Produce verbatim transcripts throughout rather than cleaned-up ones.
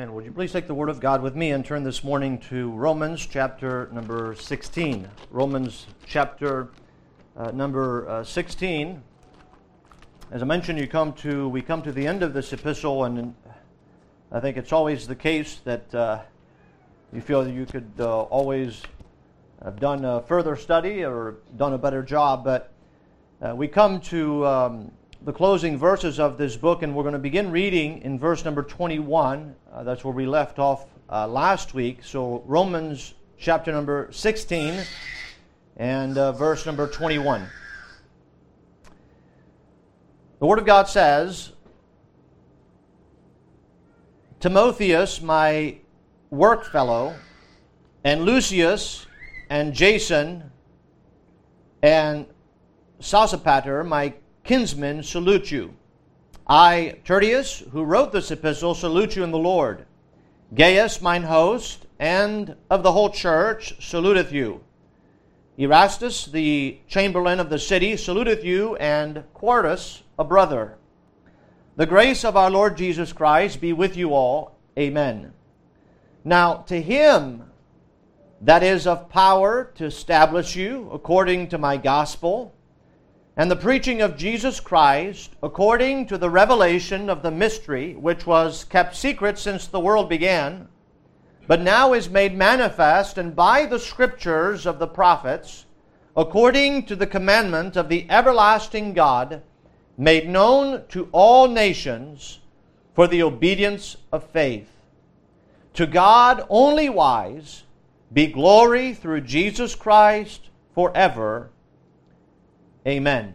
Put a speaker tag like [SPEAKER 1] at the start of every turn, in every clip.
[SPEAKER 1] Amen. Would you please take the Word of God with me and turn this morning to Romans chapter number sixteen. Romans chapter uh, number uh, sixteen. As I mentioned, you come to we come to the end of this epistle, and I think it's always the case that uh, you feel that you could uh, always have done a further study or done a better job. But uh, we come to um, the closing verses of this book, and we're going to begin reading in verse number twenty-one. Uh, that's where we left off uh, last week. So Romans chapter number sixteen and uh, verse number twenty-one. The Word of God says, Timotheus, my work fellow, and Lucius, and Jason, and Sosipater, my kinsmen, salute you. I, Tertius, who wrote this epistle, salute you in the Lord. Gaius, mine host, and of the whole church, saluteth you. Erastus, the chamberlain of the city, saluteth you, and Quartus, a brother. The grace of our Lord Jesus Christ be with you all. Amen. Now, to him that is of power to establish you according to my gospel, and the preaching of Jesus Christ, according to the revelation of the mystery, which was kept secret since the world began, but now is made manifest, and by the scriptures of the prophets, according to the commandment of the everlasting God, made known to all nations for the obedience of faith. To God only wise be glory through Jesus Christ forever. Amen.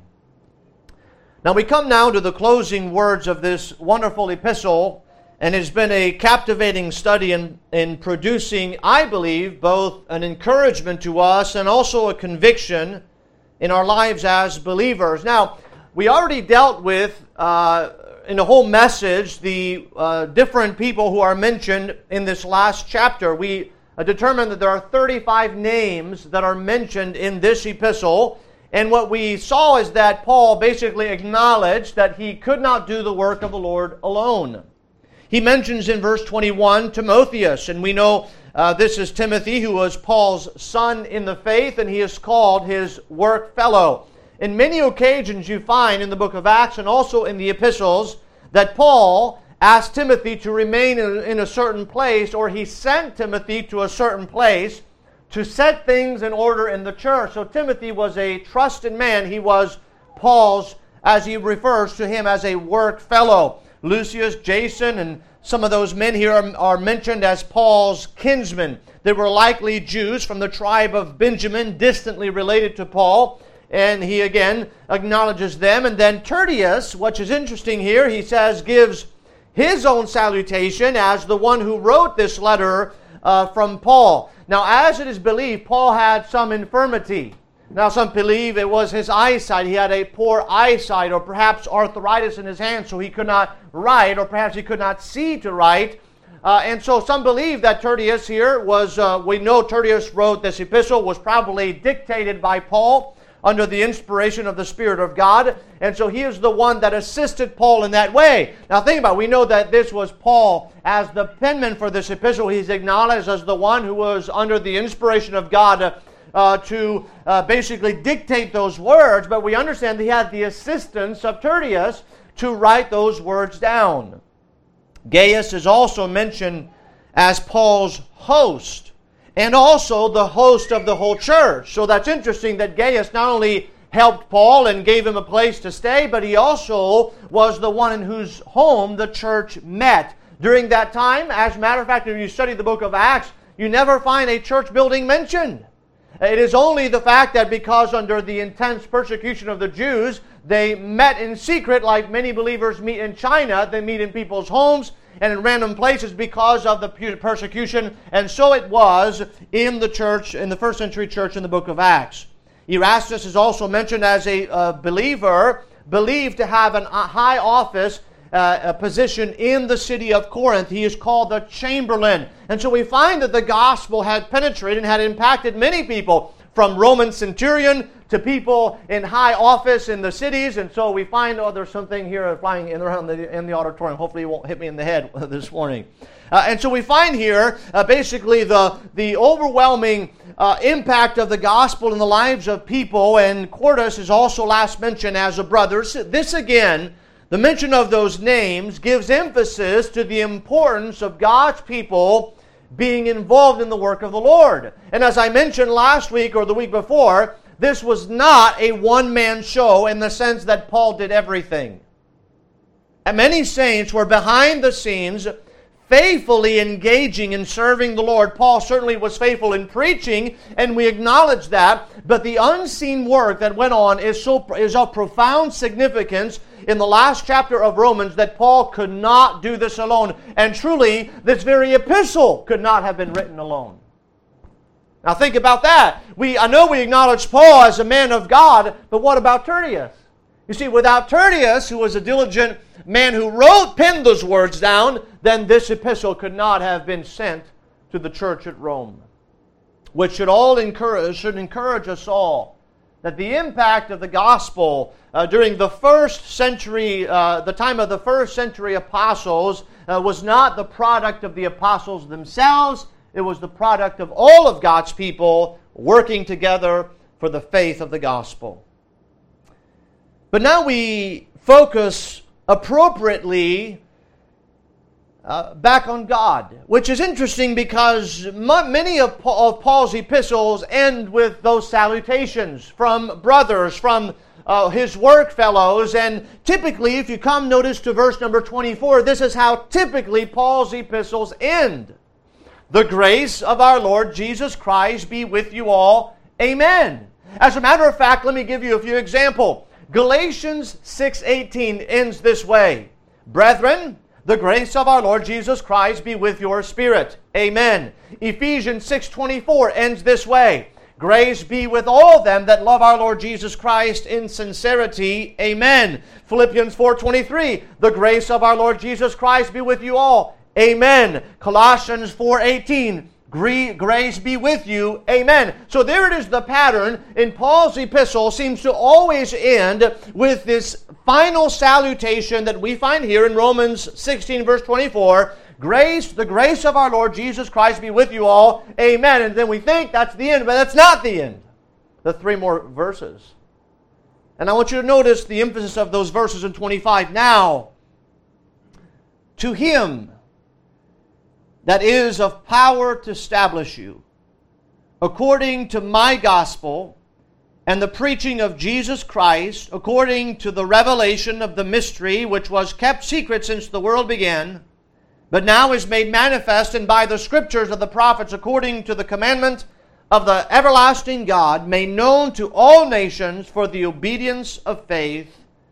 [SPEAKER 1] Now we come now to the closing words of this wonderful epistle, and it's been a captivating study in, in producing, I believe, both an encouragement to us and also a conviction in our lives as believers. Now, we already dealt with, uh, in the whole message, the uh, different people who are mentioned in this last chapter. We uh, determined that there are thirty-five names that are mentioned in this epistle. And what we saw is that Paul basically acknowledged that he could not do the work of the Lord alone. He mentions in verse twenty-one Timotheus, and we know uh, this is Timothy, who was Paul's son in the faith, and he is called his work fellow. In many occasions you find in the book of Acts and also in the epistles that Paul asked Timothy to remain in, in a certain place, or he sent Timothy to a certain place to set things in order in the church. So Timothy was a trusted man. He was Paul's, as he refers to him, as a work fellow. Lucius, Jason, and some of those men here are, are mentioned as Paul's kinsmen. They were likely Jews from the tribe of Benjamin, distantly related to Paul. And he again acknowledges them. And then Tertius, which is interesting here, he says, gives his own salutation as the one who wrote this letter uh, from Paul. Now, as it is believed, Paul had some infirmity. Now, some believe it was his eyesight. He had a poor eyesight, or perhaps arthritis in his hand, so he could not write, or perhaps he could not see to write. Uh, and so some believe that Tertius here was, uh, we know Tertius wrote this epistle, was probably dictated by Paul under the inspiration of the Spirit of God. And so he is the one that assisted Paul in that way. Now think about it. We know that this was Paul as the penman for this epistle. He's acknowledged as the one who was under the inspiration of God uh, uh, to uh, basically dictate those words. But we understand that he had the assistance of Tertius to write those words down. Gaius is also mentioned as Paul's host, and also the host of the whole church. So that's interesting that Gaius not only helped Paul and gave him a place to stay, but he also was the one in whose home the church met. During that time, as a matter of fact, if you study the book of Acts, you never find a church building mentioned. It is only the fact that because under the intense persecution of the Jews, they met in secret like many believers meet in China. They meet in people's homes and in random places because of the persecution. And so it was in the church, in the first century church in the book of Acts. Erastus is also mentioned as a uh, believer, believed to have an, a high office, uh, a position in the city of Corinth. He is called the chamberlain. And so we find that the gospel had penetrated and had impacted many people, from Roman centurion to people in high office in the cities. And so we find, oh, there's something here flying in around the, in the auditorium. Hopefully it won't hit me in the head this morning. Uh, and so we find here uh, basically the, the overwhelming uh, impact of the gospel in the lives of people. And Quartus is also last mentioned as a brother. So this again, the mention of those names gives emphasis to the importance of God's people being involved in the work of the Lord. And as I mentioned last week or the week before, this was not a one-man show in the sense that Paul did everything. And many saints were behind the scenes faithfully engaging in serving the Lord. Paul certainly was faithful in preaching, and we acknowledge that, but the unseen work that went on is so is of profound significance in the last chapter of Romans that Paul could not do this alone. And truly, this very epistle could not have been written alone. Now think about that. We I know we acknowledge Paul as a man of God, but what about Tertius? You see, without Tertius, who was a diligent man who wrote, penned those words down, then this epistle could not have been sent to the church at Rome. Which should all encourage, should encourage us all that the impact of the gospel uh, during the first century, uh, the time of the first century apostles, uh, was not the product of the apostles themselves. It was the product of all of God's people working together for the faith of the gospel. But now we focus appropriately uh, back on God, which is interesting because many of Paul's epistles end with those salutations from brothers, from uh, his work fellows, and typically, if you come notice to verse number twenty-four, this is how typically Paul's epistles end. The grace of our Lord Jesus Christ be with you all. Amen. As a matter of fact, let me give you a few examples. Galatians six eighteen ends this way. Brethren, the grace of our Lord Jesus Christ be with your spirit. Amen. Ephesians six twenty-four ends this way. Grace be with all them that love our Lord Jesus Christ in sincerity. Amen. Philippians four twenty-three. The grace of our Lord Jesus Christ be with you all. Amen. Colossians four eighteen. Grace be with you. Amen. So there it is, the pattern in Paul's epistle seems to always end with this final salutation that we find here in Romans sixteen verse twenty-four. Grace, the grace of our Lord Jesus Christ be with you all. Amen. And then we think that's the end, but that's not the end. The three more verses. And I want you to notice the emphasis of those verses in twenty-five. Now, to him that is of power to establish you, according to my gospel and the preaching of Jesus Christ, according to the revelation of the mystery which was kept secret since the world began, but now is made manifest and by the scriptures of the prophets, according to the commandment of the everlasting God, made known to all nations for the obedience of faith,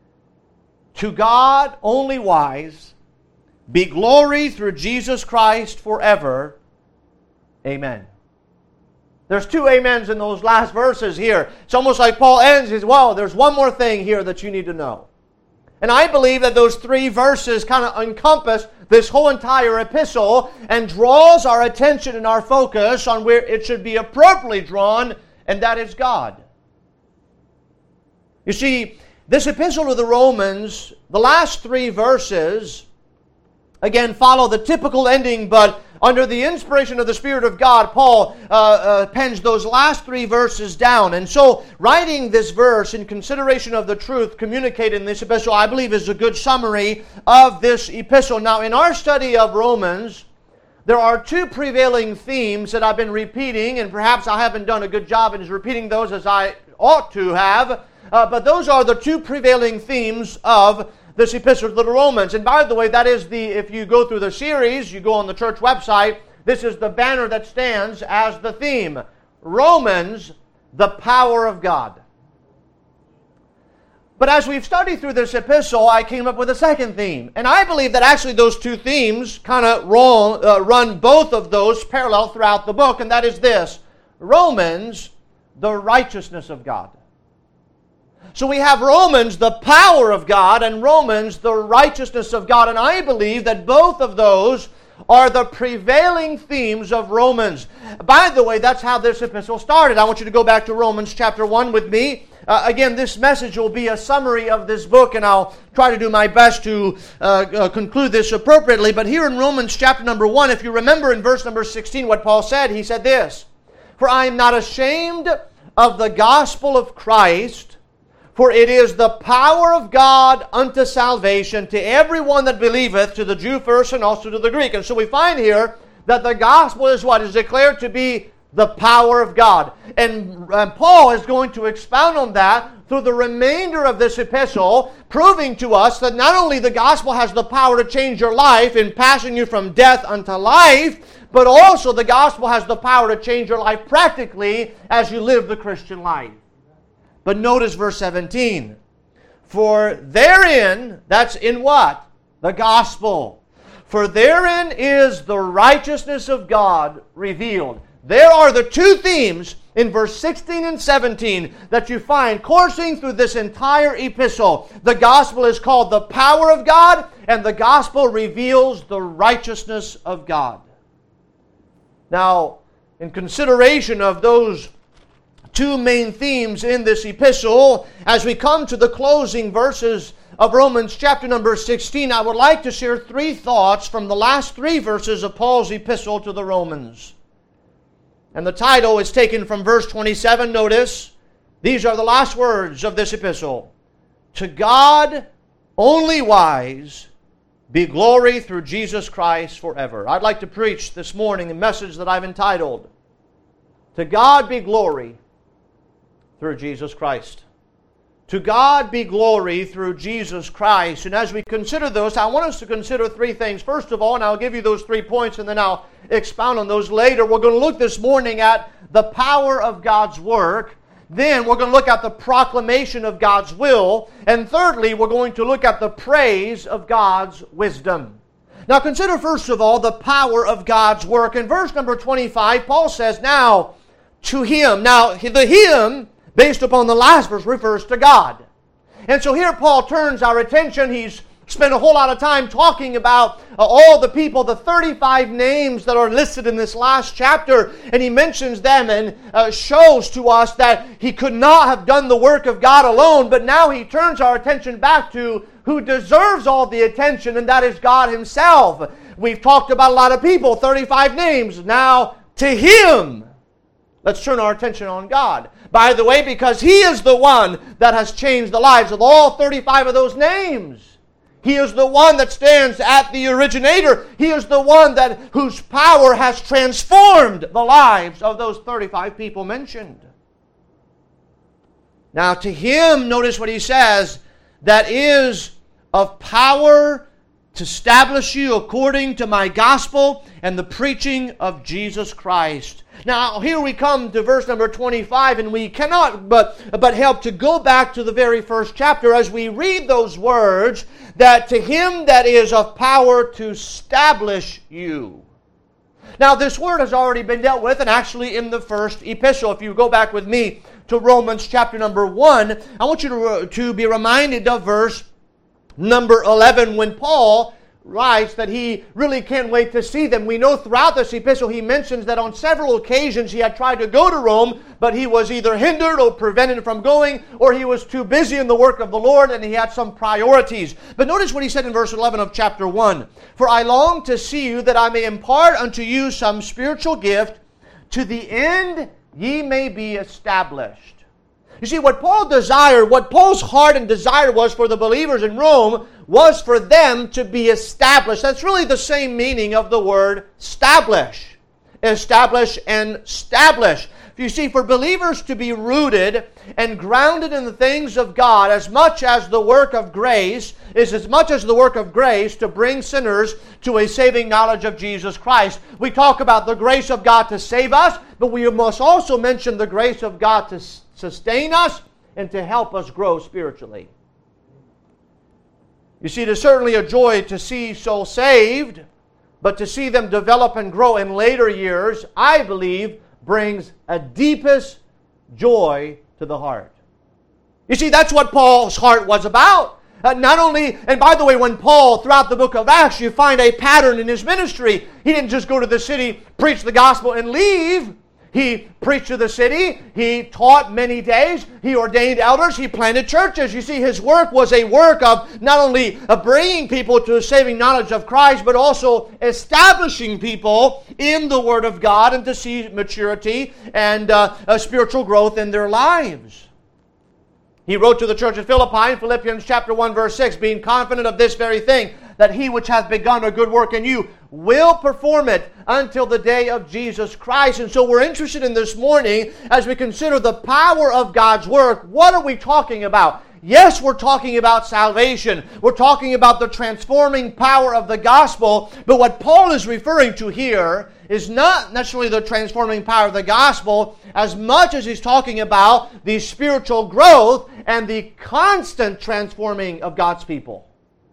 [SPEAKER 1] to God only wise, be glory through Jesus Christ forever. Amen. There's two amens in those last verses here. It's almost like Paul ends, he says, well, there's one more thing here that you need to know. And I believe that those three verses kind of encompass this whole entire epistle and draws our attention and our focus on where it should be appropriately drawn, and that is God. You see, this epistle to the Romans, the last three verses, again, follow the typical ending, but under the inspiration of the Spirit of God, Paul uh, uh, pens those last three verses down. And so, writing this verse in consideration of the truth communicated in this epistle, I believe is a good summary of this epistle. Now, in our study of Romans, there are two prevailing themes that I've been repeating, and perhaps I haven't done a good job in repeating those as I ought to have, uh, but those are the two prevailing themes of this epistle to the Romans. And by the way, that is the, if you go through the series, you go on the church website, this is the banner that stands as the theme. Romans, the power of God. But as we've studied through this epistle, I came up with a second theme. And I believe that actually those two themes kind of uh, run both of those parallel throughout the book, and that is this. Romans, the righteousness of God. So we have Romans, the power of God, and Romans, the righteousness of God. And I believe that both of those are the prevailing themes of Romans. By the way, that's how this epistle started. I want you to go back to Romans chapter one with me. Uh, again, this message will be a summary of this book, and I'll try to do my best to uh, uh, conclude this appropriately. But here in Romans chapter number one, if you remember in verse number sixteen what Paul said, he said this, "For I am not ashamed of the gospel of Christ, for it is the power of God unto salvation to everyone that believeth, to the Jew first and also to the Greek." And so we find here that the gospel is what? Is declared to be the power of God. And, and Paul is going to expound on that through the remainder of this epistle, proving to us that not only the gospel has the power to change your life in passing you from death unto life, but also the gospel has the power to change your life practically as you live the Christian life. But notice verse seventeen. "For therein," that's in what? The gospel. "For therein is the righteousness of God revealed." There are the two themes in verse sixteen and seventeen that you find coursing through this entire epistle. The gospel is called the power of God, and the gospel reveals the righteousness of God. Now, in consideration of those two main themes in this epistle, as we come to the closing verses of Romans chapter number sixteen, I would like to share three thoughts from the last three verses of Paul's epistle to the Romans. And the title is taken from verse twenty-seven. Notice, these are the last words of this epistle. "To God only wise be glory through Jesus Christ forever." I'd like to preach this morning a message that I've entitled, "To God be glory through Jesus Christ." To God be glory through Jesus Christ. And as we consider those, I want us to consider three things. First of all, and I'll give you those three points and then I'll expound on those later. We're going to look this morning at the power of God's work. Then we're going to look at the proclamation of God's will. And thirdly, we're going to look at the praise of God's wisdom. Now consider first of all the power of God's work. In verse number twenty-five, Paul says, "Now to Him." Now the Him, based upon the last verse, refers to God. And so here Paul turns our attention. He's spent a whole lot of time talking about uh, all the people, the thirty-five names that are listed in this last chapter. And he mentions them and uh, shows to us that he could not have done the work of God alone. But now he turns our attention back to who deserves all the attention, and that is God Himself. We've talked about a lot of people, thirty-five names. Now to Him, let's turn our attention on God. By the way, because He is the one that has changed the lives of all thirty-five of those names. He is the one that stands at the originator. He is the one that whose power has transformed the lives of those thirty-five people mentioned. Now to Him, notice what he says, that is of power to establish you according to my gospel and the preaching of Jesus Christ. Now, here we come to verse number twenty-five, and we cannot but, but help to go back to the very first chapter as we read those words, that to Him that is of power to establish you. Now, this word has already been dealt with, and actually in the first epistle. If you go back with me to Romans chapter number one, I want you to, to be reminded of verse number eleven, when Paul writes that he really can't wait to see them. We know throughout this epistle he mentions that on several occasions he had tried to go to Rome, but he was either hindered or prevented from going, or he was too busy in the work of the Lord and he had some priorities. But notice what he said in verse eleven of chapter one. "For I long to see you, that I may impart unto you some spiritual gift, to the end ye may be established." You see, what Paul desired, what Paul's heart and desire was for the believers in Rome, was for them to be established. That's really the same meaning of the word establish. Establish and establish. You see, for believers to be rooted and grounded in the things of God, as much as the work of grace is as much as the work of grace to bring sinners to a saving knowledge of Jesus Christ. We talk about the grace of God to save us, but we must also mention the grace of God to sustain us and to help us grow spiritually. You see, it is certainly a joy to see souls saved, but to see them develop and grow in later years, I believe, brings a deepest joy to the heart. You see, that's what Paul's heart was about. Uh, not only, and by the way, when Paul, throughout the book of Acts, you find a pattern in his ministry. He didn't just go to the city, preach the gospel, and leave. He preached to the city. He taught many days. He ordained elders. He planted churches. You see, his work was a work of not only of bringing people to a saving knowledge of Christ, but also establishing people in the Word of God and to see maturity and uh, a spiritual growth in their lives. He wrote to the church at Philippi in Philippians chapter one, verse six, being confident of this very thing, that he which hath begun a good work in you will perform it until the day of Jesus Christ. And so we're interested in this morning, as we consider the power of God's work, what are we talking about? Yes, we're talking about salvation. We're talking about the transforming power of the gospel. But what Paul is referring to here is not necessarily the transforming power of the gospel as much as he's talking about the spiritual growth and the constant transforming of God's people.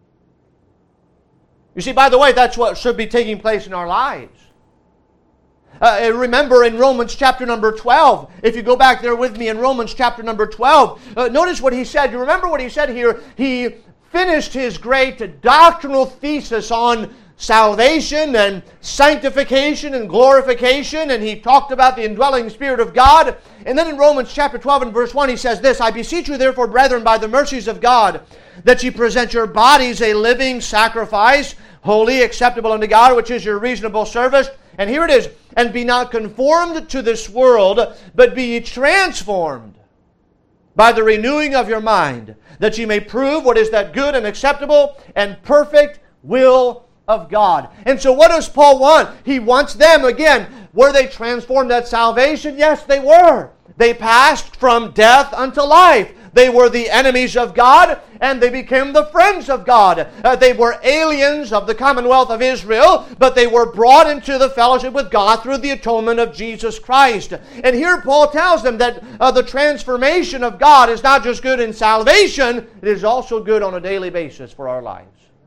[SPEAKER 1] You see, by the way, that's what should be taking place in our lives. Uh, remember in Romans chapter number twelve, if you go back there with me in Romans chapter number twelve, uh, notice what he said. You remember what he said here? He finished his great doctrinal thesis on salvation and sanctification and glorification, and he talked about the indwelling Spirit of God. And then in Romans chapter twelve and verse one, he says this, I beseech you therefore, brethren, by the mercies of God, that ye present your bodies a living sacrifice, holy, acceptable unto God, which is your reasonable service. And here it is, and be not conformed to this world, but be ye transformed by the renewing of your mind, that ye may prove what is that good and acceptable and perfect will of God. And so what does Paul want? He wants them, again, were they transformed at salvation? Yes, they were. They passed from death unto life. They were the enemies of God, and they became the friends of God. Uh, they were aliens of the commonwealth of Israel, but they were brought into the fellowship with God through the atonement of Jesus Christ. And here Paul tells them that uh, the transformation of God is not just good in salvation, it is also good on a daily basis for our lives.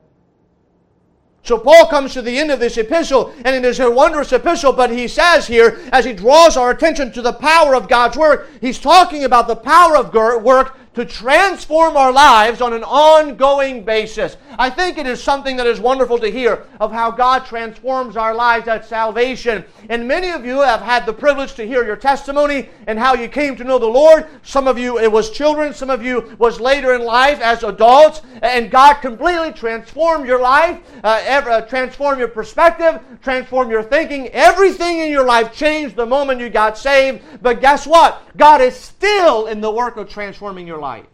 [SPEAKER 1] So Paul comes to the end of this epistle, and it is a wondrous epistle, but he says here, as he draws our attention to the power of God's work, he's talking about the power of work to transform our lives on an ongoing basis. I think it is something that is wonderful to hear of how God transforms our lives at salvation. And many of you have had the privilege to hear your testimony and how you came to know the Lord. Some of you, it was children. Some of you was later in life as adults. And God completely transformed your life, uh, ever, uh, transformed your perspective, transformed your thinking. Everything in your life changed the moment you got saved. But guess what? God is still in the work of transforming your life. Life.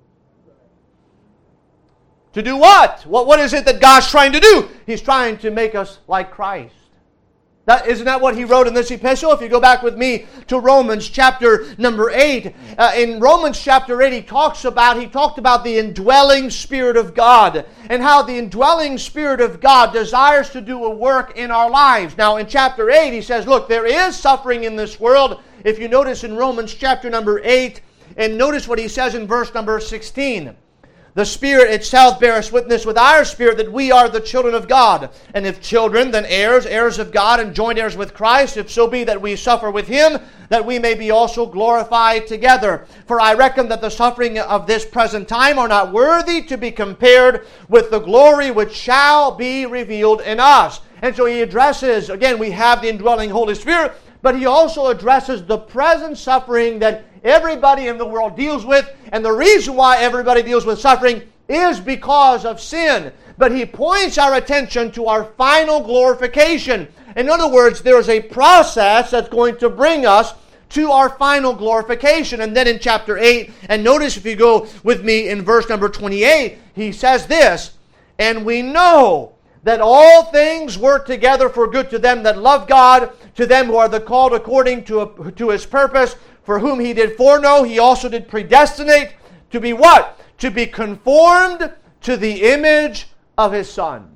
[SPEAKER 1] To do what? what? What is it that God's trying to do? He's trying to make us like Christ. That, isn't that what he wrote in this epistle? If you go back with me to Romans chapter number eight, uh, in Romans chapter eight, he talks about, he talked about the indwelling Spirit of God and how the indwelling Spirit of God desires to do a work in our lives. Now, in chapter eight, he says, look, there is suffering in this world. If you notice in Romans chapter number eight, and notice what he says in verse number sixteen. The Spirit itself beareth witness with our spirit that we are the children of God. And if children, then heirs, heirs of God, and joint heirs with Christ, if so be that we suffer with Him, that we may be also glorified together. For I reckon that the suffering of this present time are not worthy to be compared with the glory which shall be revealed in us. And so he addresses, again, we have the indwelling Holy Spirit, but he also addresses the present suffering that everybody in the world deals with. And the reason why everybody deals with suffering is because of sin. But he points our attention to our final glorification. In other words, there is a process that's going to bring us to our final glorification. And then in chapter eight, and notice if you go with me in verse number twenty-eight, he says this, and we know that all things work together for good to them that love God, to them who are the called according to, a, to His purpose, for whom He did foreknow, He also did predestinate to be what? To be conformed to the image of His Son.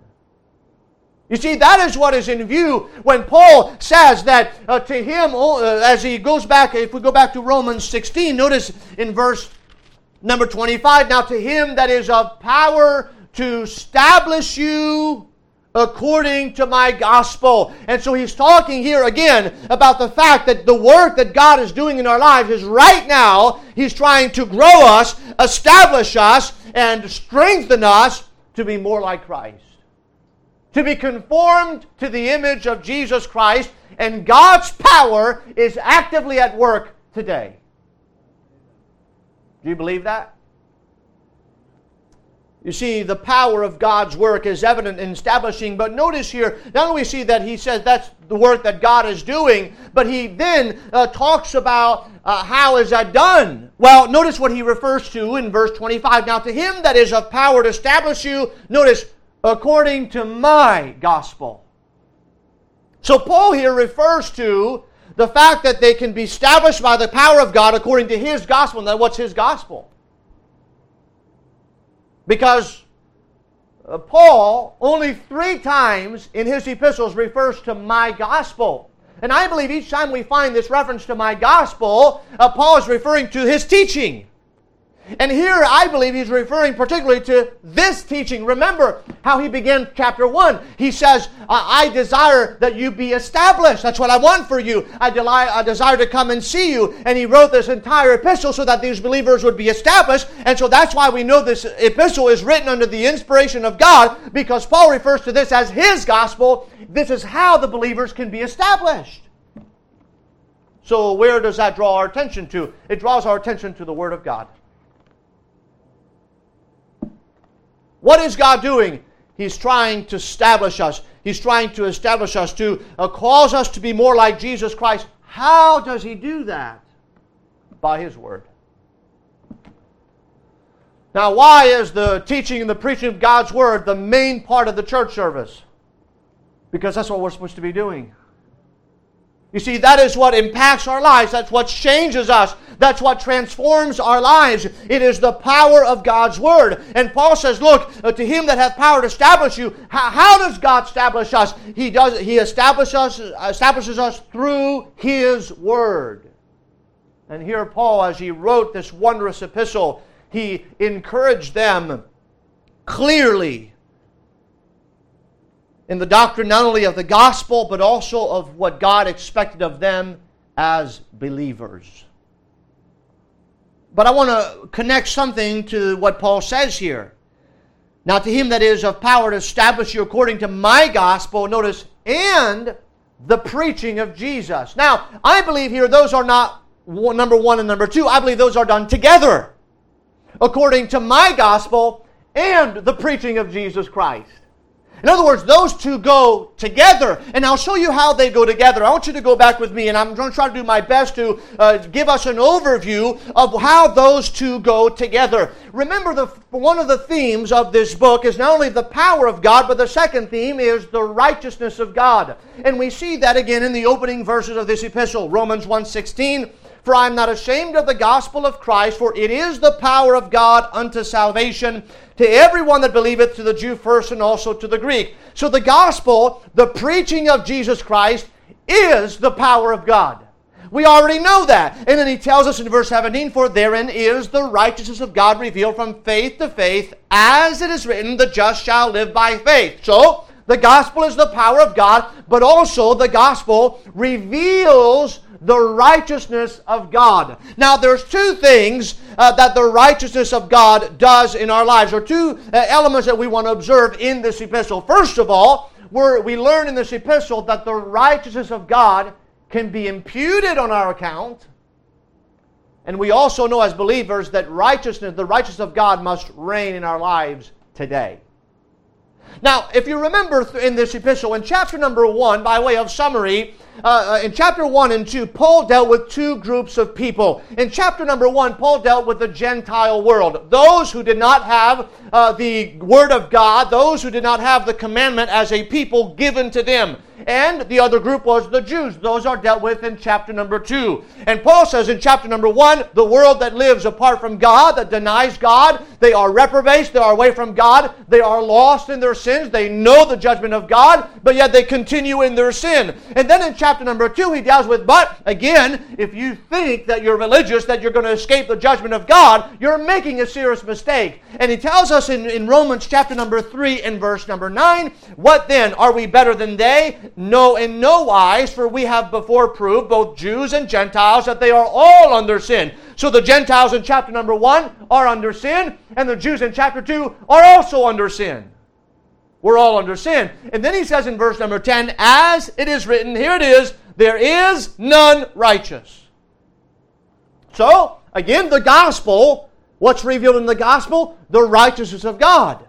[SPEAKER 1] You see, that is what is in view when Paul says that uh, to Him, uh, as he goes back, if we go back to Romans sixteen, notice in verse number twenty-five, now to Him that is of power to establish you according to my gospel. And so he's talking here again about the fact that the work that God is doing in our lives is right now, He's trying to grow us, establish us, and strengthen us to be more like Christ. To be conformed to the image of Jesus Christ, and God's power is actively at work today. Do you believe that? You see, the power of God's work is evident in establishing, but notice here, not only we see that he says that's the work that God is doing, but he then uh, talks about uh, how is that done. Well, notice what he refers to in verse twenty-five. Now to him that is of power to establish you, notice, according to my gospel. So Paul here refers to the fact that they can be established by the power of God according to his gospel. Now what's his gospel? Because uh, Paul only three times in his epistles refers to my gospel. And I believe each time we find this reference to my gospel, uh, Paul is referring to his teaching. And here I believe he's referring particularly to this teaching. Remember how he began chapter one. He says, I desire that you be established. That's what I want for you. I, del- I desire to come and see you. And he wrote this entire epistle so that these believers would be established. And so that's why we know this epistle is written under the inspiration of God, because Paul refers to this as his gospel. This is how the believers can be established. So where does that draw our attention to? It draws our attention to the Word of God. What is God doing? He's trying to establish us. He's trying to establish us, to uh, cause us to be more like Jesus Christ. How does he do that? By his word. Now, why is the teaching and the preaching of God's word the main part of the church service? Because that's what we're supposed to be doing. You see, that is what impacts our lives. That's what changes us. That's what transforms our lives. It is the power of God's Word. And Paul says, look, uh, to him that hath power to establish you. How, how does God establish us? He does. He establishes us, establishes us through His Word. And here Paul, as he wrote this wondrous epistle, he encouraged them clearly in the doctrine not only of the gospel, but also of what God expected of them as believers. But I want to connect something to what Paul says here. Now to him that is of power to establish you according to my gospel, notice, and the preaching of Jesus. Now, I believe here those are not one, number one and number two. I believe those are done together. According to my gospel and the preaching of Jesus Christ. In other words, those two go together. And I'll show you how they go together. I want you to go back with me, and I'm going to try to do my best to uh, give us an overview of how those two go together. Remember, the one of the themes of this book is not only the power of God, but the second theme is the righteousness of God. And we see that again in the opening verses of this epistle, Romans one sixteen. For I am not ashamed of the gospel of Christ, for it is the power of God unto salvation to everyone that believeth, to the Jew first and also to the Greek. So the gospel, the preaching of Jesus Christ, is the power of God. We already know that. And then he tells us in verse seventeen, for therein is the righteousness of God revealed from faith to faith, as it is written, the just shall live by faith. So the gospel is the power of God, but also the gospel reveals the righteousness of God. Now, there's two things uh, that the righteousness of God does in our lives, or two uh, elements that we want to observe in this epistle. First of all, we're, we learn in this epistle that the righteousness of God can be imputed on our account. And we also know as believers that righteousness, the righteousness of God must reign in our lives today. Now, if you remember in this epistle, in chapter number one, by way of summary, uh, in chapter one and two, Paul dealt with two groups of people. In chapter number one, Paul dealt with the Gentile world. Those who did not have uh, the Word of God, those who did not have the commandment as a people given to them. And the other group was the Jews. Those are dealt with in chapter number two. And Paul says in chapter number one, the world that lives apart from God, that denies God, they are reprobates, they are away from God, they are lost in their sins, they know the judgment of God, but yet they continue in their sin. And then in chapter number two, he deals with, but again, if you think that you're religious, that you're going to escape the judgment of God, you're making a serious mistake. And he tells us in, in Romans chapter number three and verse number nine, what then? Are we better than they? No, in no wise, for we have before proved, both Jews and Gentiles, that they are all under sin. So the Gentiles in chapter number one are under sin, and the Jews in chapter two are also under sin. We're all under sin. And then he says in verse number ten, as it is written, here it is, there is none righteous. So, again, the gospel, what's revealed in the gospel? The righteousness of God.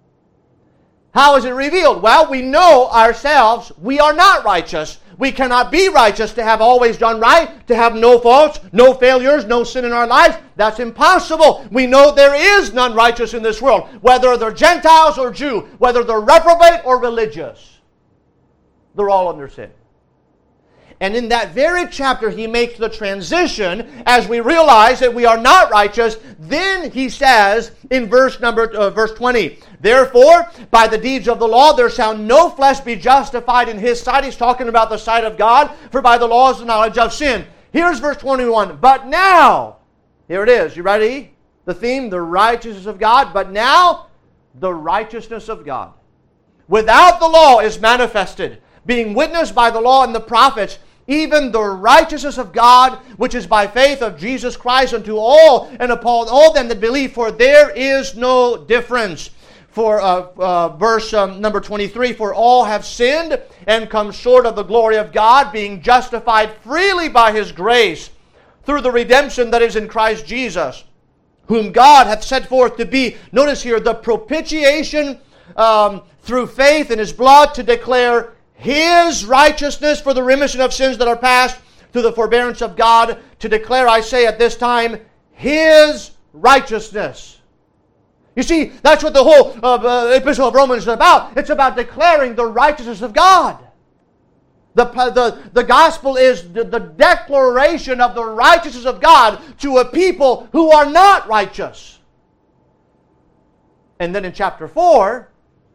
[SPEAKER 1] How is it revealed? Well, we know ourselves we are not righteous. We cannot be righteous to have always done right, to have no faults, no failures, no sin in our lives. That's impossible. We know there is none righteous in this world, whether they're Gentiles or Jew, whether they're reprobate or religious. They're all under sin. And in that very chapter, he makes the transition as we realize that we are not righteous. Then he says in verse number uh, verse twenty, therefore, by the deeds of the law, there shall no flesh be justified in his sight. He's talking about the sight of God, for by the law is the knowledge of sin. Here's verse twenty-one. But now, here it is. You ready? The theme, the righteousness of God. But now, the righteousness of God without the law is manifested, being witnessed by the law and the prophets, even the righteousness of God, which is by faith of Jesus Christ unto all and upon all them that believe, for there is no difference. For uh, uh, verse um, number twenty-three, for all have sinned and come short of the glory of God, being justified freely by His grace through the redemption that is in Christ Jesus, whom God hath set forth to be, notice here, the propitiation um, through faith in His blood, to declare His righteousness for the remission of sins that are past, through the forbearance of God, to declare, I say at this time, His righteousness. You see, that's what the whole uh, uh, Epistle of Romans is about. It's about declaring the righteousness of God. The, the, the gospel is the, the declaration of the righteousness of God to a people who are not righteous. And then in chapter four,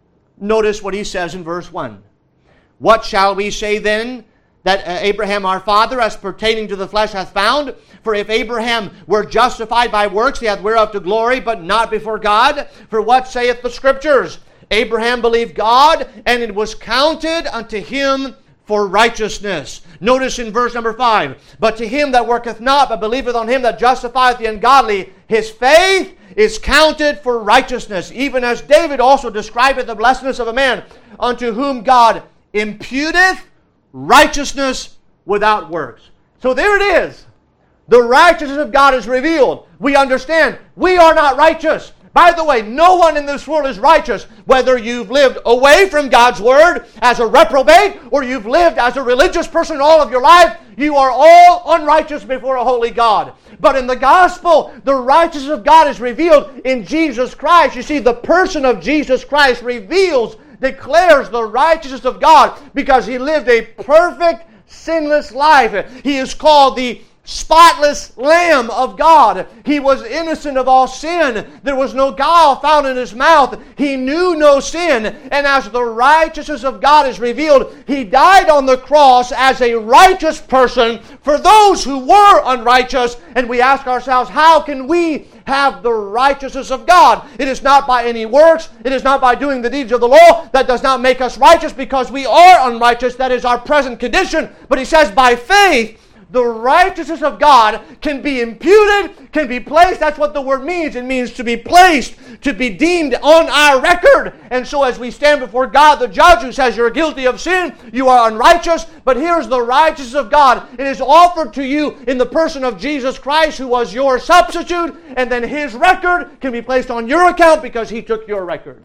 [SPEAKER 1] notice what he says in verse one. What shall we say then that uh, Abraham our father, as pertaining to the flesh, hath found? For if Abraham were justified by works, he hath whereof to glory, but not before God. For what saith the Scriptures? Abraham believed God, and it was counted unto him for righteousness. Notice in verse number five, but to him that worketh not, but believeth on him that justifieth the ungodly, his faith is counted for righteousness. Even as David also describeth the blessedness of a man, unto whom God imputeth righteousness without works. So there it is. The righteousness of God is revealed. We understand we are not righteous. By the way, no one in this world is righteous. Whether you've lived away from God's Word as a reprobate, or you've lived as a religious person all of your life, you are all unrighteous before a holy God. But in the gospel, the righteousness of God is revealed in Jesus Christ. You see, the person of Jesus Christ reveals, declares the righteousness of God because He lived a perfect, sinless life. He is called the spotless Lamb of God. He was innocent of all sin. There was no guile found in His mouth. He knew no sin. And as the righteousness of God is revealed, He died on the cross as a righteous person for those who were unrighteous. And we ask ourselves, how can we have the righteousness of God? It is not by any works. It is not by doing the deeds of the law. That does not make us righteous, because we are unrighteous. That is our present condition. But he says by faith, the righteousness of God can be imputed, can be placed. That's what the word means. It means to be placed, to be deemed on our record. And so as we stand before God, the judge, who says you're guilty of sin, you are unrighteous, but here's the righteousness of God. It is offered to you in the person of Jesus Christ, who was your substitute, and then His record can be placed on your account because He took your record.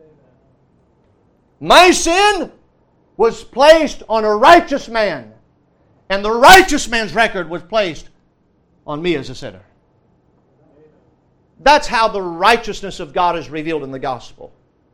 [SPEAKER 1] My sin was placed on a righteous man, and the righteous man's record was placed on me as a sinner. That's how the righteousness of God is revealed in the gospel.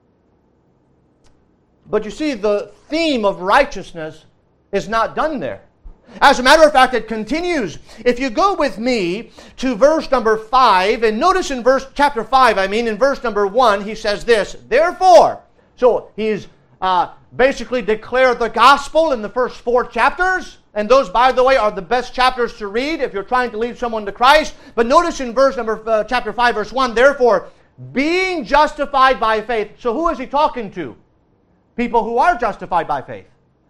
[SPEAKER 1] But you see, the theme of righteousness is not done there. As a matter of fact, it continues. If you go with me to verse number five, and notice in verse chapter five, I mean in verse number one, he says this, therefore, so he's uh, basically declared the gospel in the first four chapters. And those, by the way, are the best chapters to read if you're trying to lead someone to Christ. But notice in verse number uh, chapter five, verse one, therefore, being justified by faith. So who is he talking to? People who are justified by faith.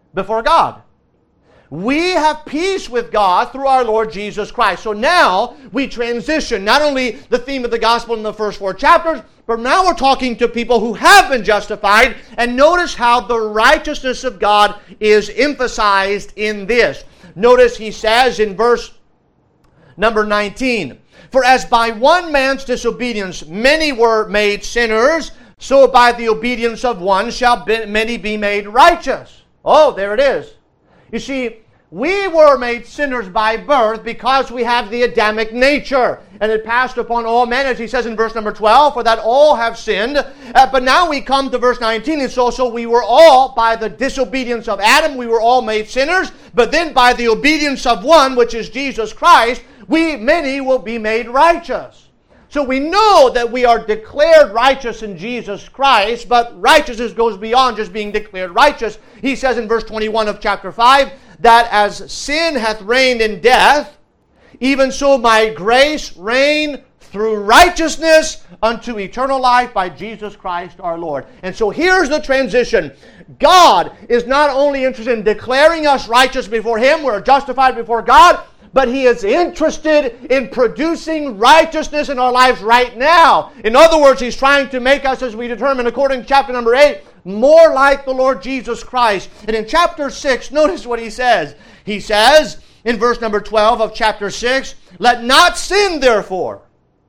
[SPEAKER 1] before God. We have peace with God through our Lord Jesus Christ. So now we transition not only the theme of the gospel in the first four chapters, but now we're talking to people who have been justified. And notice how the righteousness of God is emphasized in this. Notice he says in verse number nineteen, "For as by one man's disobedience many were made sinners, so by the obedience of one shall be, many be made righteous." Oh, there it is. You see, we were made sinners by birth because we have the Adamic nature. And it passed upon all men, as he says in verse number twelve, for that all have sinned. Uh, but now we come to verse nineteen, and so, so we were all, by the disobedience of Adam, we were all made sinners. But then by the obedience of one, which is Jesus Christ, we, many, will be made righteous. So we know that we are declared righteous in Jesus Christ, but righteousness goes beyond just being declared righteous. He says in verse twenty-one of chapter five, that as sin hath reigned in death, even so my grace reign through righteousness unto eternal life by Jesus Christ our Lord. And so here's the transition. God is not only interested in declaring us righteous before Him, we're justified before God, but He is interested in producing righteousness in our lives right now. In other words, He's trying to make us, as we determine according to chapter number eight, more like the Lord Jesus Christ. And in chapter six, notice what He says. He says, in verse number twelve of chapter six, "Let not sin, therefore,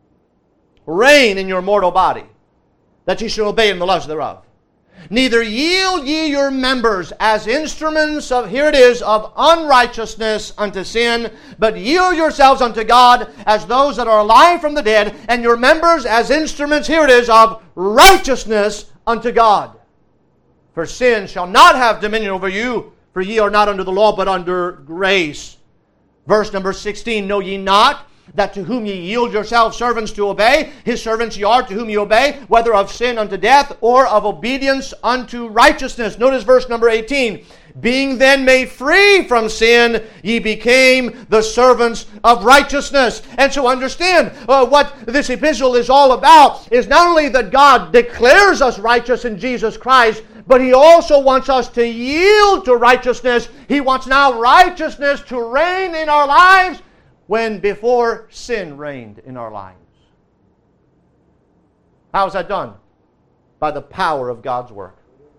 [SPEAKER 1] reign in your mortal body, that ye should obey in the lust thereof. Neither yield ye your members as instruments of," here it is, "of unrighteousness unto sin, but yield yourselves unto God as those that are alive from the dead, and your members as instruments," here it is, "of righteousness unto God. For sin shall not have dominion over you, for ye are not under the law, but under grace." Verse number sixteen, "Know ye not that to whom ye yield yourselves servants to obey, his servants ye are to whom ye obey, whether of sin unto death, or of obedience unto righteousness." Notice verse number eighteen. "Being then made free from sin, ye became the servants of righteousness." And so understand uh, what this epistle is all about is not only that God declares us righteous in Jesus Christ, but He also wants us to yield to righteousness. He wants now righteousness to reign in our lives when before sin reigned in our lives. How is that done? By the power of God's work.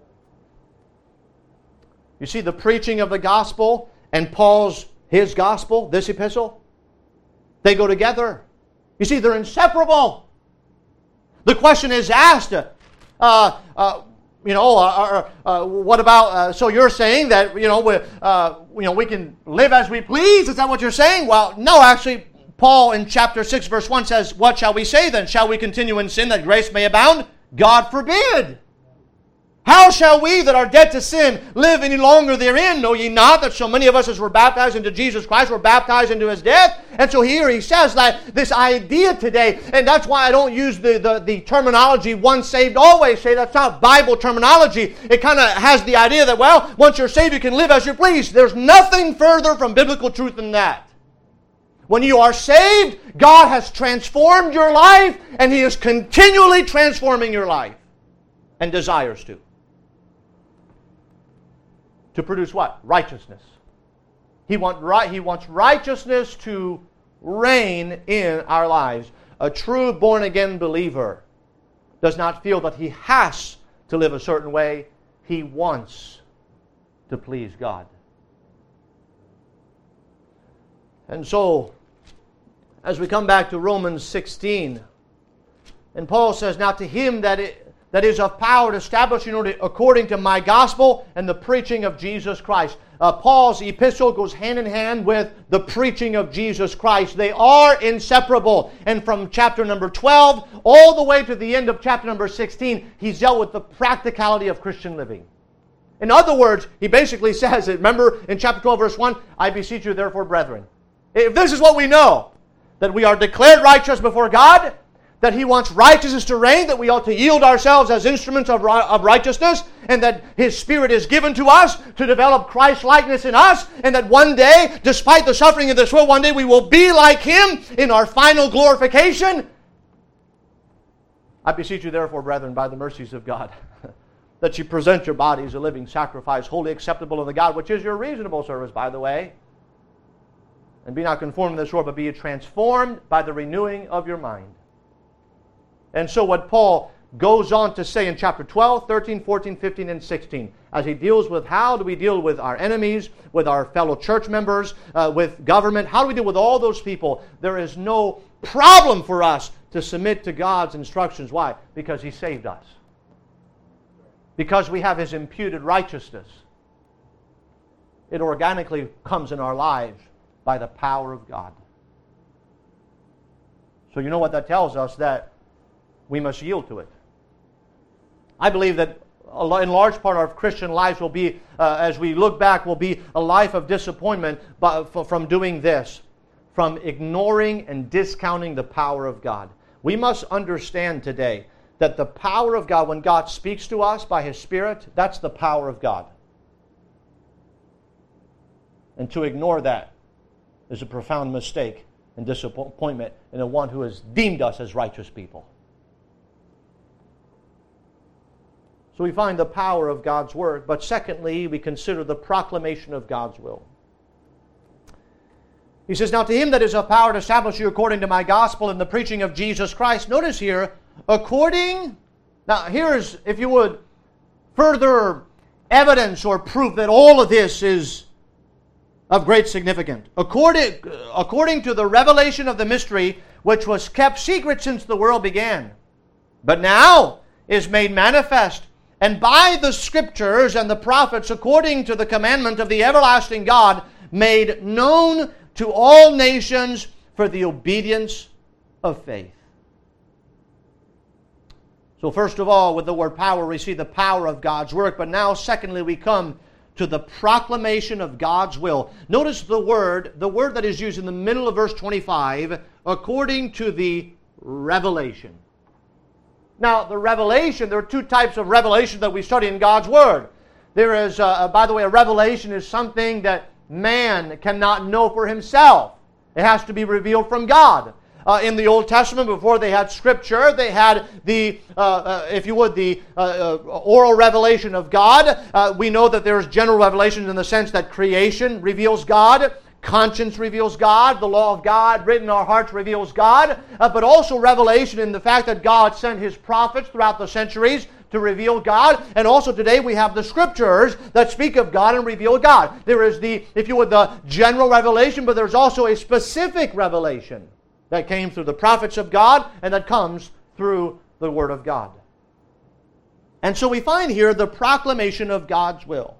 [SPEAKER 1] You see, the preaching of the gospel and Paul's, his gospel, this epistle, they go together. You see, they're inseparable. The question is asked, uh, uh, you know, uh, uh, what about, uh, so you're saying that, you know, we, uh, you know, we can live as we please? Is that what you're saying? Well, no, actually, Paul in chapter six, verse one says, "What shall we say then? Shall we continue in sin that grace may abound? God forbid. How shall we that are dead to sin live any longer therein? Know ye not that so many of us as were baptized into Jesus Christ were baptized into His death?" And so here he says that this idea today, and that's why I don't use the, the, the terminology once saved, always saved. That's not Bible terminology. It kind of has the idea that, well, once you're saved, you can live as you please. There's nothing further from biblical truth than that. When you are saved, God has transformed your life, and He is continually transforming your life, and desires to. To produce what? Righteousness. He, want, right, he wants righteousness to reign in our lives. A true born-again believer does not feel that he has to live a certain way. He wants to please God. And so, as we come back to Romans sixteen, and Paul says, "Now to him that it, that is of power to establish you know, according to my gospel and the preaching of Jesus Christ." Uh, Paul's epistle goes hand in hand with the preaching of Jesus Christ. They are inseparable. And from chapter number twelve all the way to the end of chapter number sixteen, he's dealt with the practicality of Christian living. In other words, he basically says, remember in chapter twelve, verse one, "I beseech you therefore, brethren." If this is what we know, that we are declared righteous before God, that He wants righteousness to reign, that we ought to yield ourselves as instruments of, of righteousness, and that His Spirit is given to us to develop Christ-likeness in us, and that one day, despite the suffering of this world, one day we will be like Him in our final glorification. I beseech you therefore, brethren, by the mercies of God, that you present your body as a living sacrifice, wholly acceptable unto God, which is your reasonable service, by the way. And be not conformed to this world, but be transformed by the renewing of your mind. And so what Paul goes on to say in chapter twelve, thirteen, fourteen, fifteen, and sixteen, as he deals with how do we deal with our enemies, with our fellow church members, uh, with government, how do we deal with all those people? There is no problem for us to submit to God's instructions. Why? Because He saved us. Because we have His imputed righteousness. It organically comes in our lives by the power of God. So you know what that tells us? That we must yield to it. I believe that in large part our Christian lives will be, uh, as we look back, will be a life of disappointment from doing this, from ignoring and discounting the power of God. We must understand today that the power of God, when God speaks to us by His Spirit, that's the power of God. And to ignore that is a profound mistake and disappointment in the one who has deemed us as righteous people. So we find the power of God's Word. But secondly, we consider the proclamation of God's will. He says, now to Him that is of power to establish you according to my gospel and the preaching of Jesus Christ. Notice here, according... Now here's, if you would, further evidence or proof that all of this is of great significance. According, according to the revelation of the mystery, which was kept secret since the world began, but now is made manifest, and by the Scriptures and the prophets, according to the commandment of the everlasting God, made known to all nations for the obedience of faith. So first of all, with the word power, we see the power of God's work. But now, secondly, we come to the proclamation of God's will. Notice the word, the word that is used in the middle of verse twenty-five, according to the revelation. Now, the revelation, there are two types of revelation that we study in God's Word. There is, uh, by the way, a revelation is something that man cannot know for himself. It has to be revealed from God. Uh, in the Old Testament, before they had Scripture, they had the, uh, uh, if you would, the uh, uh, oral revelation of God. Uh, we know that there is general revelation in the sense that creation reveals God, conscience reveals God, the law of God written in our hearts reveals God, uh, but also revelation in the fact that God sent His prophets throughout the centuries to reveal God. And also today we have the Scriptures that speak of God and reveal God. There is the, if you would, the general revelation, but there's also a specific revelation that came through the prophets of God and that comes through the Word of God. And so we find here the proclamation of God's will.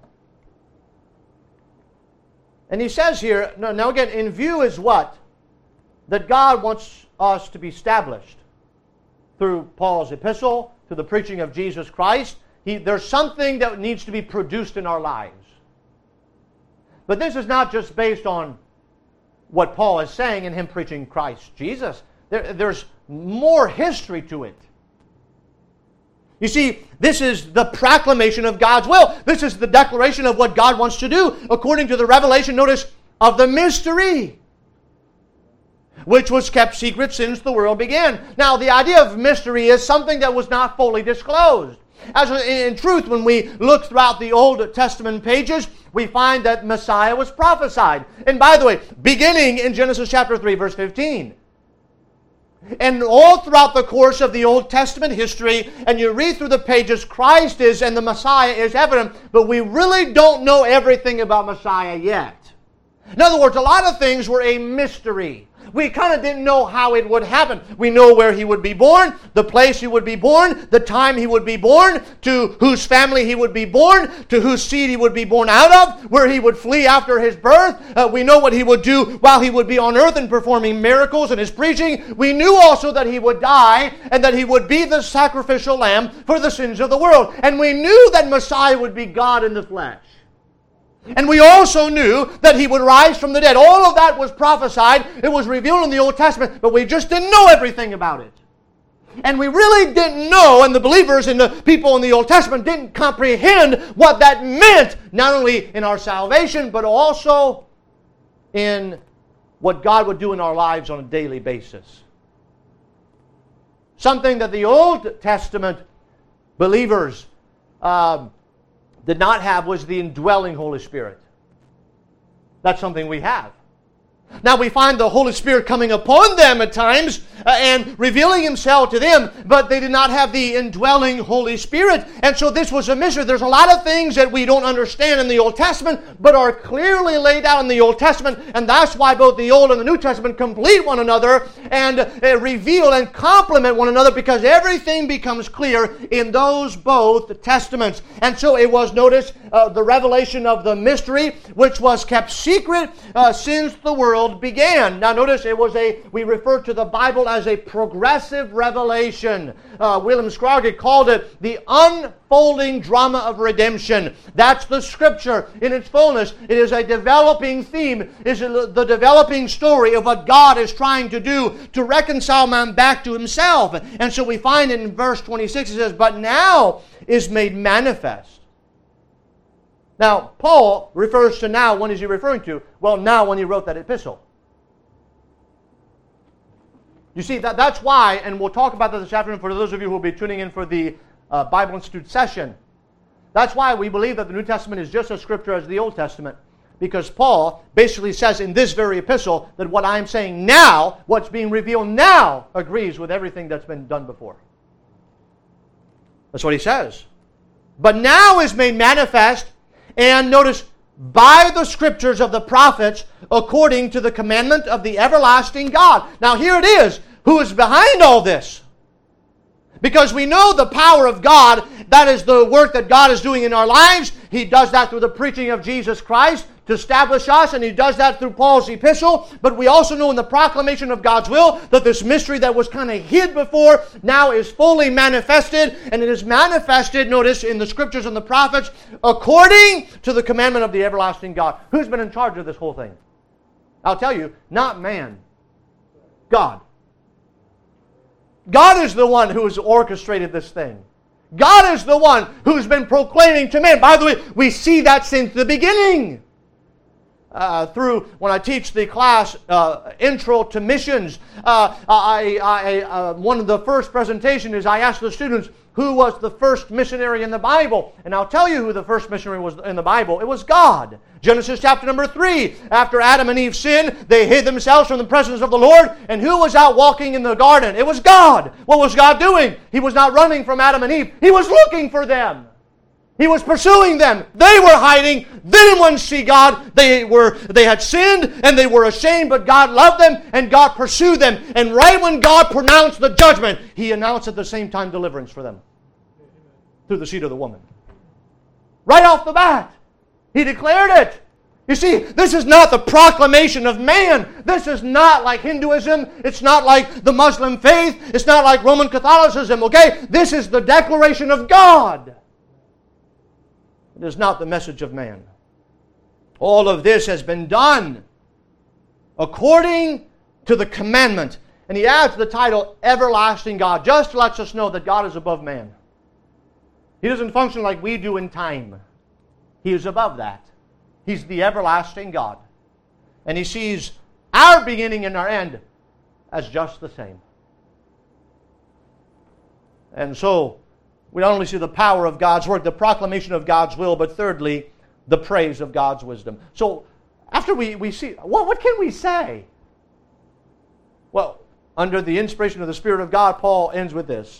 [SPEAKER 1] And he says here, now again, in view is what? That God wants us to be established through Paul's epistle, through the preaching of Jesus Christ. He, there's something that needs to be produced in our lives. But this is not just based on what Paul is saying in him preaching Christ Jesus. There, there's more history to it. You see, this is the proclamation of God's will. This is the declaration of what God wants to do according to the revelation, notice, of the mystery, which was kept secret since the world began. Now, the idea of mystery is something that was not fully disclosed. As in truth, when we look throughout the Old Testament pages, we find that Messiah was prophesied. And by the way, beginning in Genesis chapter three, verse fifteen. And all throughout the course of the Old Testament history, and you read through the pages, Christ is and the Messiah is evident, but we really don't know everything about Messiah yet. In other words, a lot of things were a mystery. We kind of didn't know how it would happen. We know where He would be born, the place He would be born, the time He would be born, to whose family He would be born, to whose seed He would be born out of, where He would flee after His birth. Uh, we know what He would do while He would be on earth and performing miracles in His preaching. We knew also that He would die and that He would be the sacrificial lamb for the sins of the world. And we knew that Messiah would be God in the flesh. And we also knew that He would rise from the dead. All of that was prophesied. It was revealed in the Old Testament, but we just didn't know everything about it. And we really didn't know, and the believers and the people in the Old Testament didn't comprehend what that meant, not only in our salvation, but also in what God would do in our lives on a daily basis. Something that the Old Testament believers um, did not have was the indwelling Holy Spirit. That's something we have. Now we find the Holy Spirit coming upon them at times uh, and revealing Himself to them, but they did not have the indwelling Holy Spirit. And so this was a mystery. There's a lot of things that we don't understand in the Old Testament, but are clearly laid out in the Old Testament, and that's why both the Old and the New Testament complete one another and uh, reveal and complement one another, because everything becomes clear in those both Testaments. And so it was, notice, uh, the revelation of the mystery, which was kept secret uh, since the world began. Now notice it was a, we refer to the Bible as a progressive revelation. Uh, William Scroggie called it the unfolding drama of redemption. That's the Scripture in its fullness. It is a developing theme. It is the developing story of what God is trying to do to reconcile man back to Himself. And so we find in verse twenty-six, it says, "But now is made manifest." Now, Paul refers to now. When is he referring to? Well, now when he wrote that epistle. You see, that, that's why, and we'll talk about that this afternoon for those of you who will be tuning in for the uh, Bible Institute session. That's why we believe that the New Testament is just as Scripture as the Old Testament. Because Paul basically says in this very epistle that what I'm saying now, what's being revealed now, agrees with everything that's been done before. That's what he says. But now is made manifest, and notice, by the Scriptures of the prophets, according to the commandment of the everlasting God. Now here it is. Who is behind all this? Because we know the power of God. That is the work that God is doing in our lives. He does that through the preaching of Jesus Christ to establish us, and He does that through Paul's epistle. But we also know in the proclamation of God's will that this mystery that was kind of hid before now is fully manifested, and it is manifested, notice, in the Scriptures and the prophets according to the commandment of the everlasting God. Who's been in charge of this whole thing? I'll tell you, not man. God. God is the one who has orchestrated this thing. God is the one who's been proclaiming to men. By the way, we see that since the beginning. Uh, through, when I teach the class, uh, Intro to Missions, uh, I, I, uh, one of the first presentations is I asked the students, who was the first missionary in the Bible? And I'll tell you who the first missionary was in the Bible. It was God. Genesis chapter number three. After Adam and Eve sinned, they hid themselves from the presence of the Lord. And who was out walking in the garden? It was God. What was God doing? He was not running from Adam and Eve. He was looking for them. He was pursuing them. They were hiding. They didn't want to see God. They were they had sinned and they were ashamed, but God loved them and God pursued them. And right when God pronounced the judgment, He announced at the same time deliverance for them through the seed of the woman. Right off the bat, He declared it. You see, this is not the proclamation of man. This is not like Hinduism. It's not like the Muslim faith. It's not like Roman Catholicism, okay? This is the declaration of God. It is not the message of man. All of this has been done according to the commandment. And he adds the title, Everlasting God, just lets us know that God is above man. He doesn't function like we do in time. He is above that. He's the everlasting God. And He sees our beginning and our end as just the same. And so, we not only see the power of God's work, the proclamation of God's will, but thirdly, the praise of God's wisdom. So, after we, we see, what, what can we say? Well, under the inspiration of the Spirit of God, Paul ends with this.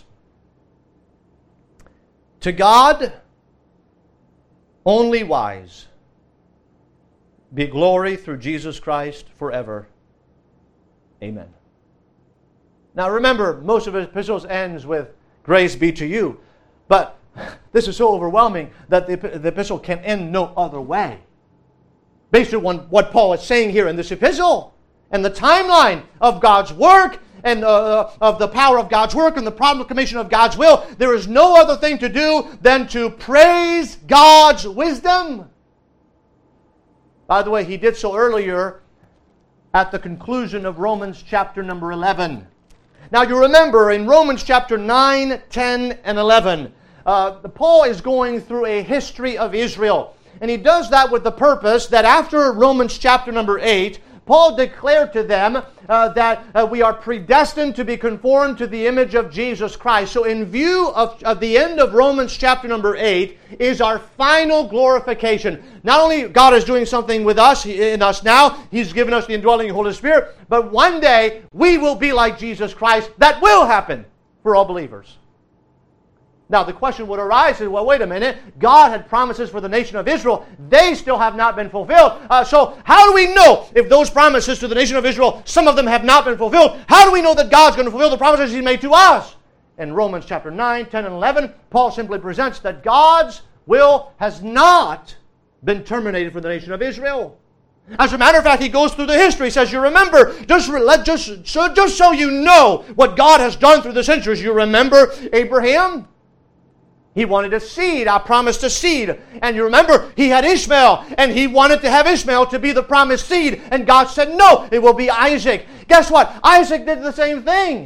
[SPEAKER 1] To God, only wise, be glory through Jesus Christ forever. Amen. Now remember, most of his epistles ends with, grace be to you. But this is so overwhelming that the, the epistle can end no other way. Based on what Paul is saying here in this epistle, and the timeline of God's work, and uh, of the power of God's work, and the proclamation of God's will, there is no other thing to do than to praise God's wisdom. By the way, he did so earlier at the conclusion of Romans chapter number eleven. Now you remember in Romans chapter nine, ten, and eleven, uh, Paul is going through a history of Israel. And he does that with the purpose that after Romans chapter number eight, Paul declared to them uh, that uh, we are predestined to be conformed to the image of Jesus Christ. So in view of, of the end of Romans chapter number eight is our final glorification. Not only God is doing something with us, in us now, He's given us the indwelling Holy Spirit, but one day we will be like Jesus Christ. That will happen for all believers. Now, the question would arise, well, wait a minute. God had promises for the nation of Israel. They still have not been fulfilled. Uh, so, how do we know if those promises to the nation of Israel, some of them have not been fulfilled? How do we know that God's going to fulfill the promises He made to us? In Romans chapter nine, ten, and eleven, Paul simply presents that God's will has not been terminated for the nation of Israel. As a matter of fact, he goes through the history. He says, you remember, just, let, just, so, just so you know what God has done through the centuries, you remember Abraham? He wanted a seed. I promised a seed. And you remember, he had Ishmael. And he wanted to have Ishmael to be the promised seed. And God said, no, it will be Isaac. Guess what? Isaac did the same thing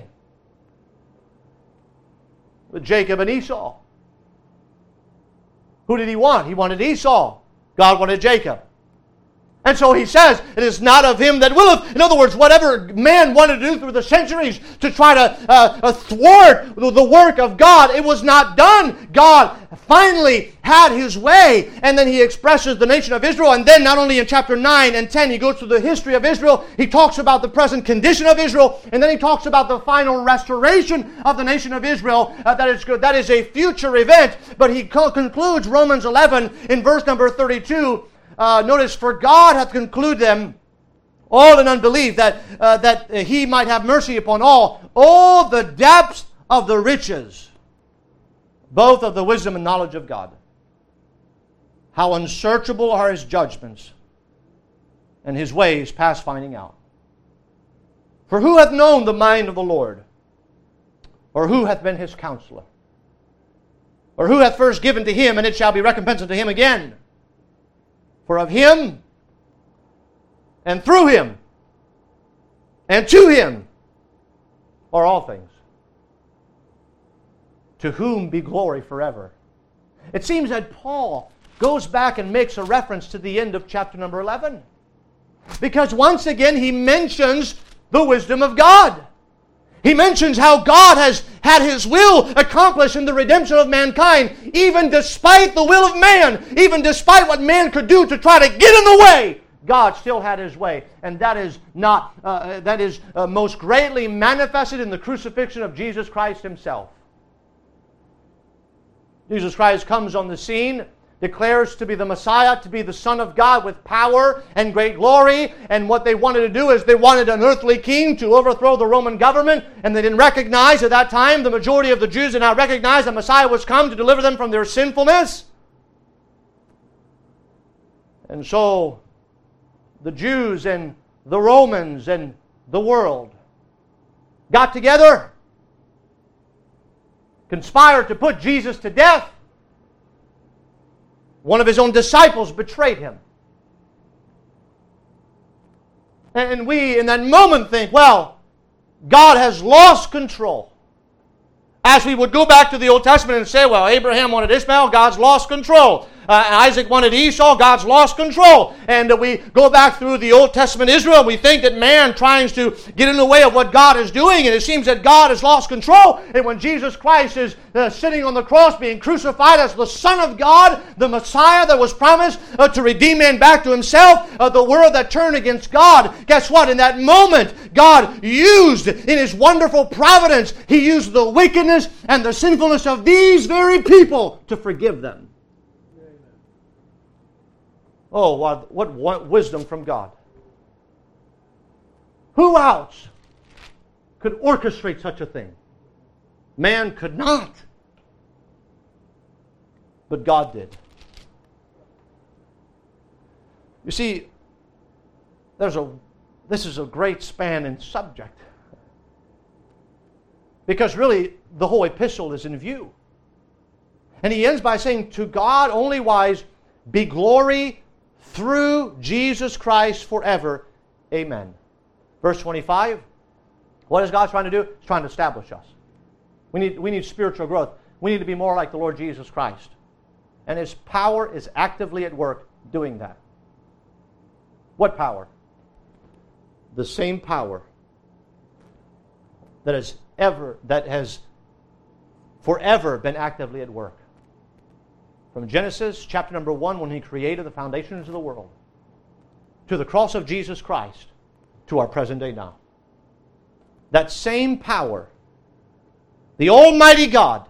[SPEAKER 1] with Jacob and Esau. Who did he want? He wanted Esau. God wanted Jacob. And so he says, it is not of him that willeth. In other words, whatever man wanted to do through the centuries to try to uh, thwart the work of God, it was not done. God finally had His way. And then He expresses the nation of Israel. And then not only in chapter nine and ten, He goes through the history of Israel. He talks about the present condition of Israel. And then He talks about the final restoration of the nation of Israel. Uh, that is good. That is a future event. But He co- concludes Romans eleven in verse number thirty-two. Uh, notice, for God hath concluded them all in unbelief, that uh, that He might have mercy upon all. Oh, the depths of the riches, both of the wisdom and knowledge of God. How unsearchable are His judgments, and His ways past finding out. For who hath known the mind of the Lord? Or who hath been His counselor? Or who hath first given to Him, and it shall be recompensed unto Him again? For of Him, and through Him, and to Him are all things, to whom be glory forever. It seems that Paul goes back and makes a reference to the end of chapter number eleven. Because once again he mentions the wisdom of God. He mentions how God has had His will accomplished in the redemption of mankind, even despite the will of man, even despite what man could do to try to get in the way. God still had His way, and that is not uh, that is uh, most greatly manifested in the crucifixion of Jesus Christ Himself. Jesus Christ comes on the scene, declares to be the Messiah, to be the Son of God with power and great glory. And what they wanted to do is they wanted an earthly king to overthrow the Roman government. And they didn't recognize at that time, the majority of the Jews did not recognize that Messiah was come to deliver them from their sinfulness. And so the Jews and the Romans and the world got together, conspired to put Jesus to death. One of His own disciples betrayed Him. And we in that moment think, well, God has lost control. As we would go back to the Old Testament and say, well, Abraham wanted Ishmael, God's lost control. Uh, Isaac wanted Esau, God's lost control. And uh, we go back through the Old Testament Israel, and we think that man tries to get in the way of what God is doing, and it seems that God has lost control. And when Jesus Christ is uh, sitting on the cross, being crucified as the Son of God, the Messiah that was promised uh, to redeem man back to Himself, uh, the world that turned against God, guess what? In that moment, God used, in His wonderful providence, He used the wickedness and the sinfulness of these very people to forgive them. Oh, what, what wisdom from God. Who else could orchestrate such a thing? Man could not. But God did. You see, there's a this is a great span in subject. Because really, the whole epistle is in view. And he ends by saying, to God only wise be glory through Jesus Christ forever. Amen. Verse twenty-five. What is God trying to do? He's trying to establish us. We need, we need spiritual growth. We need to be more like the Lord Jesus Christ. And His power is actively at work doing that. What power? the same power that has ever, that has forever been actively at work. From Genesis chapter number one, when He created the foundations of the world, to the cross of Jesus Christ, to our present day now. That same power, the Almighty God,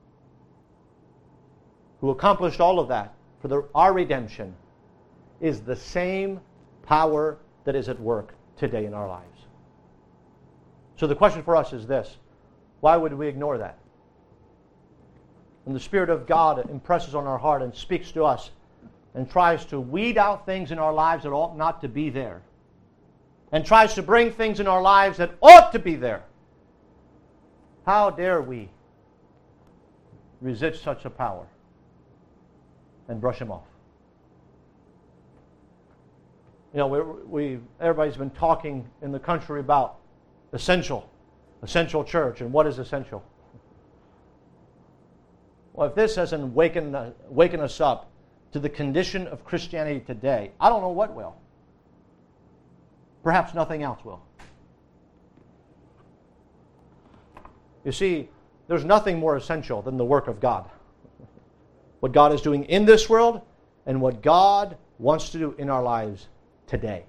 [SPEAKER 1] who accomplished all of that for the, our redemption, is the same power that is at work today in our lives. So the question for us is this: why would we ignore that? When the Spirit of God impresses on our heart and speaks to us and tries to weed out things in our lives that ought not to be there, and tries to bring things in our lives that ought to be there, how dare we resist such a power and brush Him off? You know, we, we everybody's been talking in the country about essential, essential church, and what is essential? Well, if this hasn't wakened, uh, wakened us up to the condition of Christianity today, I don't know what will. Perhaps nothing else will. You see, there's nothing more essential than the work of God. What God is doing in this world and what God wants to do in our lives today.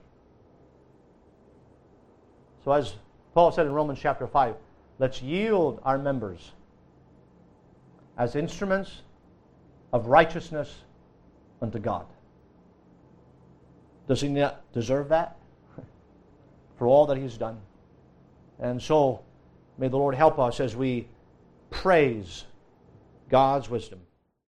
[SPEAKER 1] So as Paul said in Romans chapter five, let's yield our members as instruments of righteousness unto God. Does He not deserve that for all that He's done? And so may the Lord help us as we praise God's wisdom.